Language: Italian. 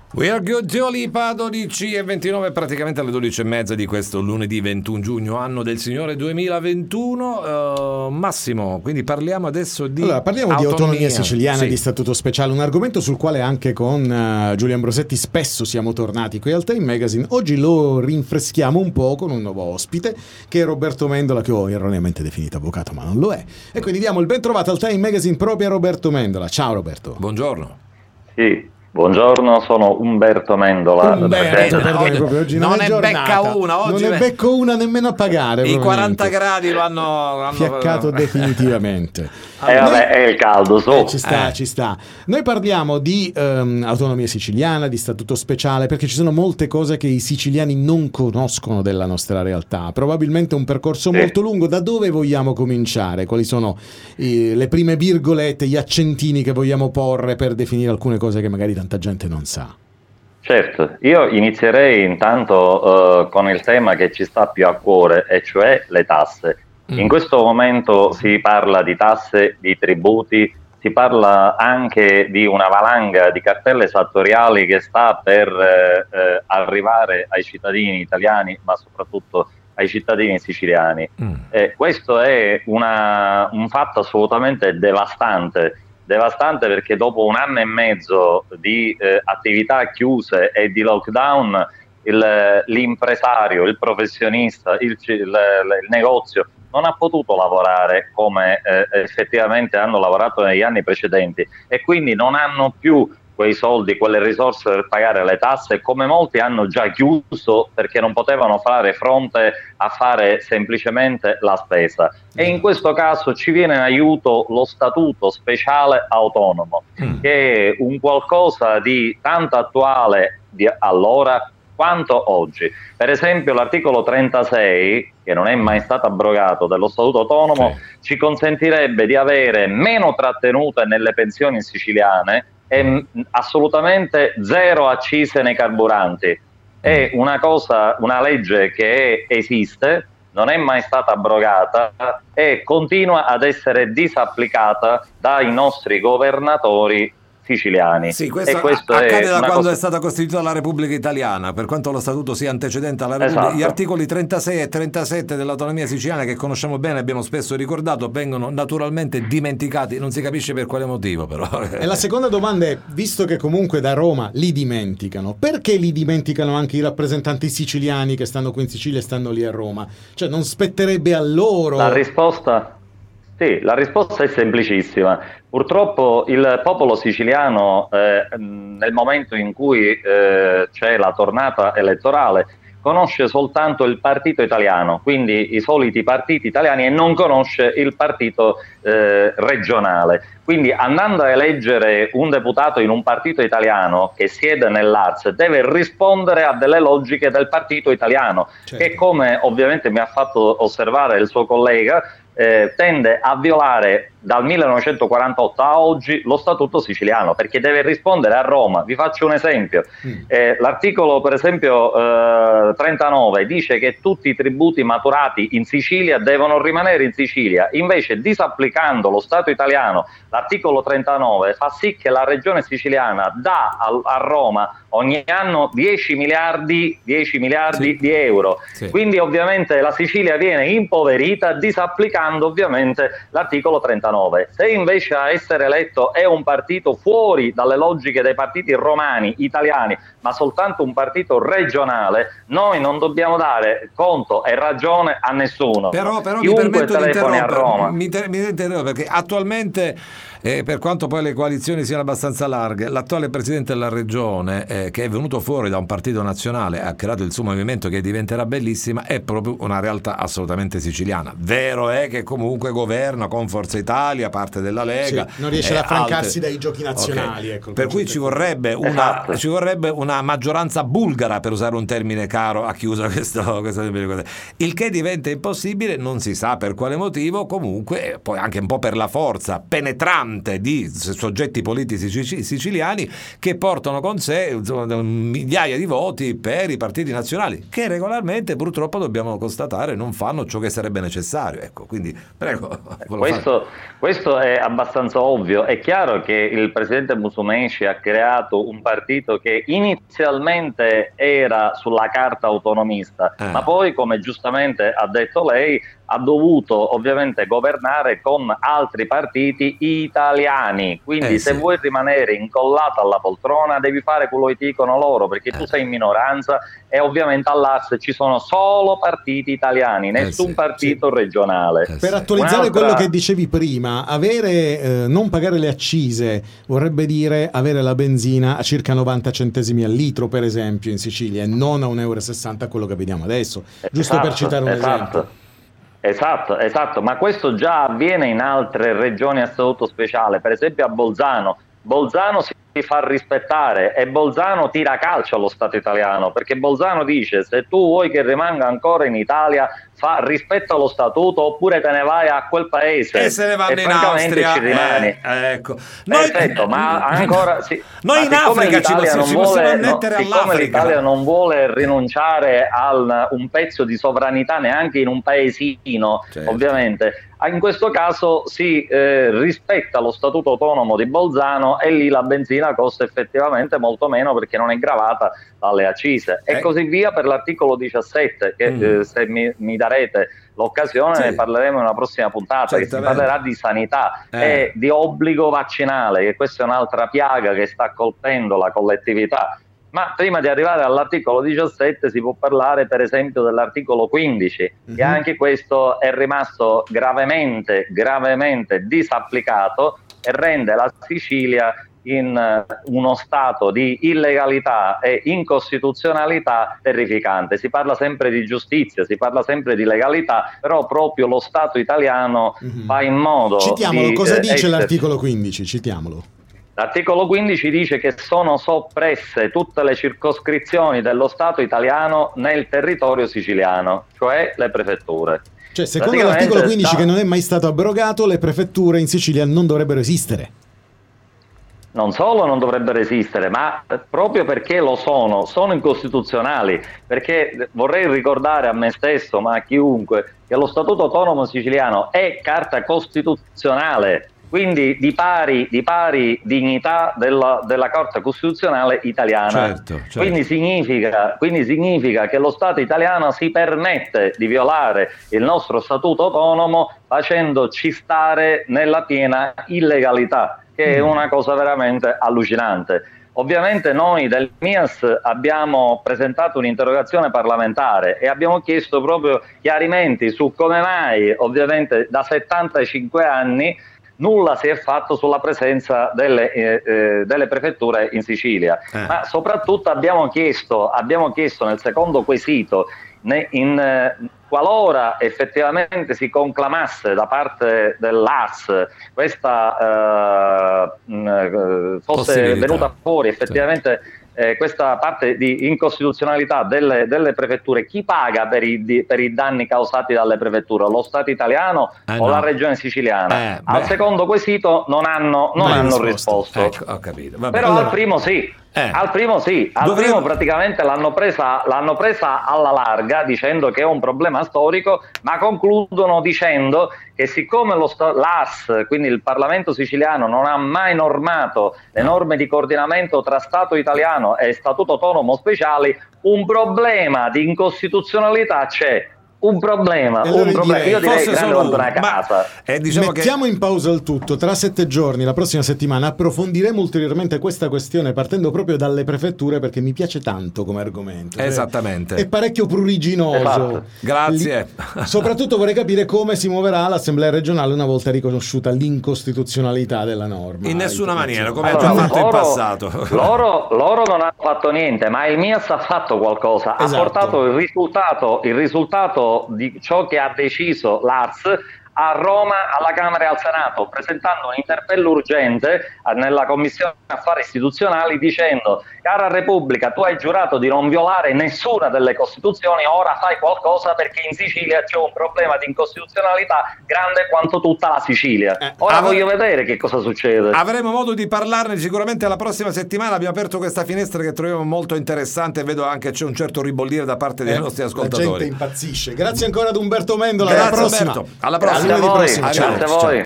We are good, Dua Lipa, 12:29, praticamente alle 12:30 di questo lunedì 21 giugno, anno del Signore 2021. Massimo, quindi parliamo adesso di autonomia siciliana, sì. Di statuto speciale, un argomento sul quale anche con Giulio Ambrosetti spesso siamo tornati qui al Time Magazine. Oggi lo rinfreschiamo un po' con un nuovo ospite che è Roberto Mendola, che ho erroneamente definito avvocato ma non lo è, e quindi diamo il ben trovato al Time Magazine proprio a Roberto Mendola. Ciao Roberto. Buongiorno. Sì. Buongiorno, sono Umberto Mendola. Oggi non ne becca una, oggi non ne becco una nemmeno a pagare. I 40 gradi lo hanno fiaccato definitivamente. Vabbè, è il caldo, ci sta. Noi parliamo di autonomia siciliana, di statuto speciale, perché ci sono molte cose che i siciliani non conoscono della nostra realtà. Probabilmente un percorso molto lungo. Da dove vogliamo cominciare? Quali sono le prime virgolette, gli accentini che vogliamo porre per definire alcune cose che magari tanta gente non sa? Certo, io inizierei intanto con il tema che ci sta più a cuore, e cioè le tasse. In questo momento si parla di tasse, di tributi, si parla anche di una valanga di cartelle esattoriali che sta per arrivare ai cittadini italiani, ma soprattutto ai cittadini siciliani. Questo è un fatto assolutamente devastante perché dopo un anno e mezzo di attività chiuse e di lockdown, l'impresario, il professionista, il negozio non ha potuto lavorare come effettivamente hanno lavorato negli anni precedenti, e quindi non hanno più quei soldi, quelle risorse per pagare le tasse, come molti hanno già chiuso perché non potevano fare fronte a fare semplicemente la spesa. E in questo caso ci viene in aiuto lo statuto speciale autonomo, che è un qualcosa di tanto attuale di allora quanto oggi. Per esempio l'articolo 36, che non è mai stato abrogato, dello statuto autonomo, ci consentirebbe di avere meno trattenute nelle pensioni siciliane e assolutamente zero accise nei carburanti. È una legge che esiste, non è mai stata abrogata e continua ad essere disapplicata dai nostri governatori siciliani. Sì, questo accade da quando è stata costituita la Repubblica Italiana, per quanto lo statuto sia antecedente alla Repubblica. Esatto. Gli articoli 36 e 37 dell'autonomia siciliana, che conosciamo bene, abbiamo spesso ricordato, vengono naturalmente dimenticati, non si capisce per quale motivo però. E la seconda domanda è, visto che comunque da Roma li dimenticano, perché li dimenticano anche i rappresentanti siciliani che stanno qui in Sicilia e stanno lì a Roma? Cioè non spetterebbe a loro? La risposta è semplicissima. Purtroppo il popolo siciliano, nel momento in cui c'è la tornata elettorale, conosce soltanto il partito italiano, quindi i soliti partiti italiani, e non conosce il partito regionale. Quindi andando a eleggere un deputato in un partito italiano che siede nell'Arts, deve rispondere a delle logiche del partito italiano, che, come ovviamente mi ha fatto osservare il suo collega, tende a violare dal 1948 a oggi lo statuto siciliano, perché deve rispondere a Roma. Vi faccio un esempio. L'articolo, per esempio, 39 dice che tutti i tributi maturati in Sicilia devono rimanere in Sicilia. Invece, disapplicando lo Stato italiano, l'articolo 39 fa sì che la regione siciliana dà a Roma ogni anno 10 miliardi di euro. Quindi ovviamente la Sicilia viene impoverita disapplicando ovviamente l'articolo 39. Se invece a essere eletto è un partito fuori dalle logiche dei partiti romani italiani, ma soltanto un partito regionale, noi non dobbiamo dare conto e ragione a nessuno. Però mi permetto di interrompere, perché attualmente, per quanto poi le coalizioni siano abbastanza larghe, l'attuale presidente della regione, che è venuto fuori da un partito nazionale, ha creato il suo movimento che diventerà bellissima, è proprio una realtà assolutamente siciliana. Vero è che comunque governa con Forza Italia, parte della Lega, non riesce ad affrancarsi dai giochi nazionali. Ecco, per cui ci vorrebbe una maggioranza bulgara, per usare un termine caro a chiusa questo. Il che diventa impossibile, non si sa per quale motivo, comunque poi anche un po' per la forza penetrante ante di soggetti politici siciliani che portano con sé migliaia di voti per i partiti nazionali, che regolarmente purtroppo dobbiamo constatare non fanno ciò che sarebbe necessario. Ecco, quindi prego. Questo è abbastanza ovvio. È chiaro che il presidente Musumeci ha creato un partito che inizialmente era sulla carta autonomista, ma poi, come giustamente ha detto lei, ha dovuto ovviamente governare con altri partiti italiani, quindi se vuoi rimanere incollato alla poltrona devi fare quello che ti dicono loro, perché tu sei in minoranza e ovviamente all'AS ci sono solo partiti italiani, nessun partito regionale. Per attualizzare quello che dicevi prima, non pagare le accise vorrebbe dire avere la benzina a circa 90 centesimi al litro, per esempio, in Sicilia, e non a 1,60 € quello che vediamo adesso, giusto per citare un esempio. Esatto, ma questo già avviene in altre regioni a statuto speciale, per esempio a Bolzano. Bolzano si fa rispettare e Bolzano tira calcio allo Stato italiano, perché Bolzano dice: se tu vuoi che rimanga ancora in Italia, rispetta lo statuto oppure te ne vai a quel paese e se ne vanno in Austria, ci rimani. Ecco. Perfetto, ma ancora noi in Africa ci possiamo annettere all'Africa. Siccome l'Italia non vuole rinunciare a un pezzo di sovranità neanche in un paesino, ovviamente, in questo caso si rispetta lo statuto autonomo di Bolzano e lì la benzina costa effettivamente molto meno perché non è gravata dalle accise e così via per l'articolo 17 che se mi darete l'occasione ne parleremo in una prossima puntata, che si parlerà di sanità e di obbligo vaccinale, che questa è un'altra piaga che sta colpendo la collettività. Ma prima di arrivare all'articolo 17 si può parlare per esempio dell'articolo 15 che anche questo è rimasto gravemente disapplicato e rende la Sicilia in uno stato di illegalità e incostituzionalità terrificante. Si parla sempre di giustizia, si parla sempre di legalità, però proprio lo Stato italiano fa in modo Citiamolo, cosa dice l'articolo 15? Citiamolo. L'articolo 15 dice che sono soppresse tutte le circoscrizioni dello Stato italiano nel territorio siciliano, cioè le prefetture. Cioè, secondo l'articolo 15 che non è mai stato abrogato, le prefetture in Sicilia non dovrebbero esistere. Non solo non dovrebbero esistere, ma proprio perché lo sono incostituzionali, perché vorrei ricordare a me stesso, ma a chiunque, che lo Statuto autonomo siciliano è carta costituzionale, quindi di pari dignità della Corte Costituzionale italiana. Certo. Quindi significa che lo Stato italiano si permette di violare il nostro Statuto autonomo facendoci stare nella piena illegalità, che è una cosa veramente allucinante. Ovviamente noi del MIAS abbiamo presentato un'interrogazione parlamentare e abbiamo chiesto proprio chiarimenti su come mai, ovviamente da 75 anni, nulla si è fatto sulla presenza delle prefetture in Sicilia. Ma soprattutto abbiamo chiesto nel secondo quesito, qualora effettivamente si conclamasse da parte dell'ARS questa fosse venuta fuori effettivamente questa parte di incostituzionalità delle prefetture, chi paga per i danni causati dalle prefetture? Lo Stato italiano o la regione siciliana? Al secondo quesito non hanno risposto. Ecco, ho capito. Vabbè, però allora, al primo sì. Al primo praticamente l'hanno presa alla larga dicendo che è un problema storico, ma concludono dicendo che siccome l'AS, quindi il Parlamento siciliano, non ha mai normato le norme di coordinamento tra Stato italiano e Statuto autonomo speciali, un problema di incostituzionalità c'è. Un problema. Io direi grande quanto una casa. Diciamo mettiamo in pausa il tutto. Tra 7 giorni, la prossima settimana, approfondiremo ulteriormente questa questione partendo proprio dalle prefetture, perché mi piace tanto come argomento. Esattamente. È parecchio pruriginoso. Esatto. Grazie. Soprattutto vorrei capire come si muoverà l'Assemblea regionale una volta riconosciuta l'incostituzionalità della norma. In nessuna maniera, come ha già fatto in passato. Loro non hanno fatto niente, ma il MIAS ha fatto qualcosa. Ha portato il risultato di ciò che ha deciso l'ARS a Roma, alla Camera e al Senato, presentando un interpello urgente nella Commissione Affari Istituzionali dicendo: cara Repubblica, tu hai giurato di non violare nessuna delle Costituzioni, ora fai qualcosa perché in Sicilia c'è un problema di incostituzionalità grande quanto tutta la Sicilia. Ora voglio vedere che cosa succede. Avremo modo di parlarne sicuramente la prossima settimana. Abbiamo aperto questa finestra che troviamo molto interessante e vedo anche c'è un certo ribollire da parte dei nostri ascoltatori. La gente impazzisce. Grazie ancora ad Umberto Mendola. Grazie, alla prossima. Umberto. Alla prossima. Grazie a voi. Ciao. Grazie a voi.